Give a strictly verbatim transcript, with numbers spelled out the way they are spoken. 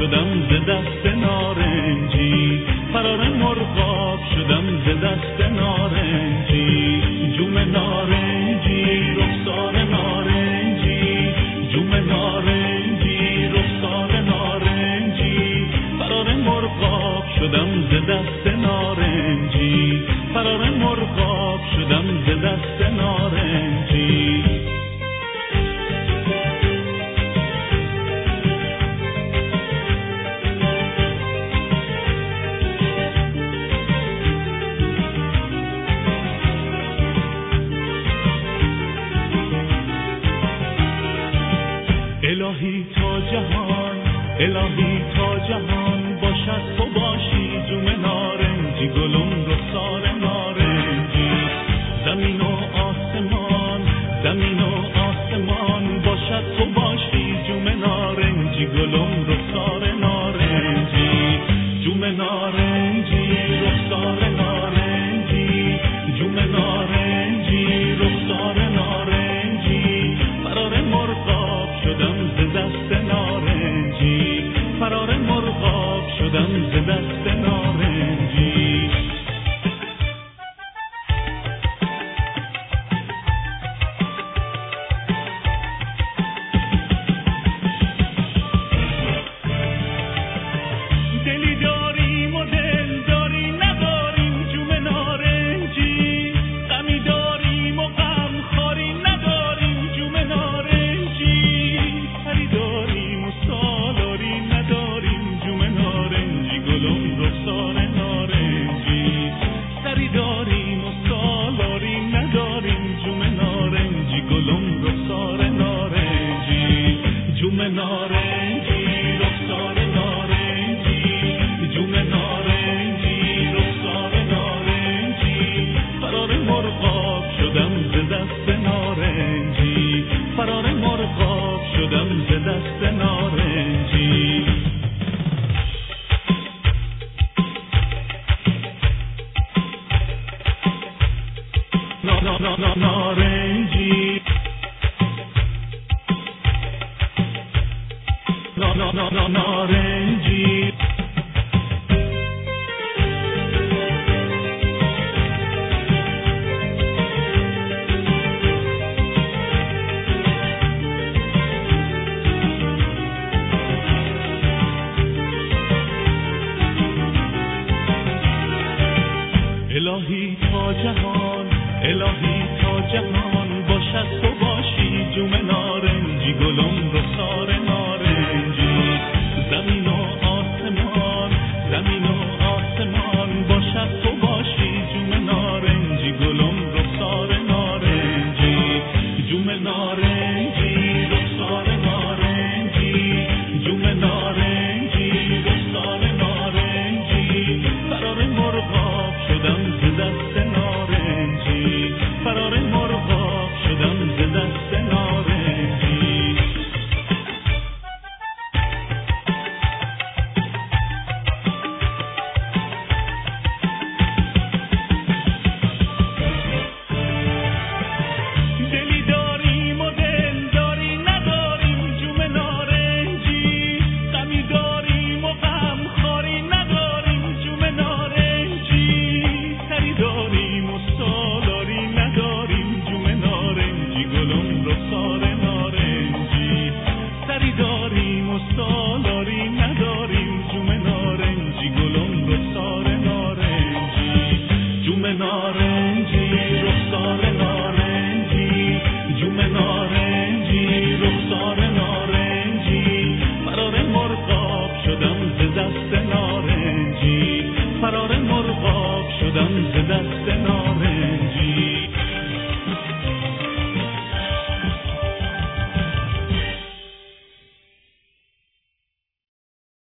شدم ز دست نارنجی، فرار مرغاب شدم ز دست نارنجی. جوم نارنجی رخسار نارنجی، جوم نارنجی رخسار نارنجی، فرار مرغاب شدم ز دست نارنجی، فرار مرغاب شدم ز دست نارنجی. الهی تا جهان، الهی تا جهان باشد تو باشی، جوم نارنجی گلم رخسار نارنجی. زمین و آسمان، زمین و آسمان باشد تو باشی، جوم نارنجی گلم رخسار نارنجی. جوم نارنجی رخسار نارنجی، جوم نارنجی رخسار نارنجی، فرار مرغاب شدم ز دست نارنجی، فرار مرغاب شدم ز دست نارنجی. دلی داریم و دل داری نداریم، جوم نارنجی. غمی داریم و غم خاری نداریم، جوم نارنجی. سری داریم و سالاری نداریم، جوم نارنجی گلم رخسار نارنجی. سری داریم و سالاری نداریم، جوم نارنجی گلم رخسار نارنجی. جوم نارنجی رخسار نارنجی، جوم نارنجی رخسار نارنجی، فرار مرغاب شدم ز دست نارنجی، فرار مرغاب شدم ز دست نارنجی. نا نا نا نا نارنجی، نا نا نا نا نارنجی. الهی تا جهان، الهی تا جهان باشد تو باشی، جوم نارنجی گلم رخسار نارنجی. زمین و آسمان، زمین و آسمان باشد تو باشی، جوم نارنجی گلم رخسار نارنجی. جوم نارنجی رخسار نارنجی، جوم نارنجی رخسار نارنجی، فرار مرغاب شدم ز دست نارنجی، فرار مرغاب شدم ز دست نارنجی. دلی داریم و دل داری نداریم، جوم نارنجی. غمی داریم و غم خاری نداریم، جوم نارنجی. سری داریم و سالاری نداریم، جوم نارنجی گلم رخسار نارنجی. سری داریم و سالاری نداریم، جوم نارنجی گلم رخسار نارنجی. جوم نارنجی رخسار نارنجی، جوم نارنجی رخسار نارنجی، فرار مرغاب شدم ز دست نارنجی، فرار مرغاب شدم ز دست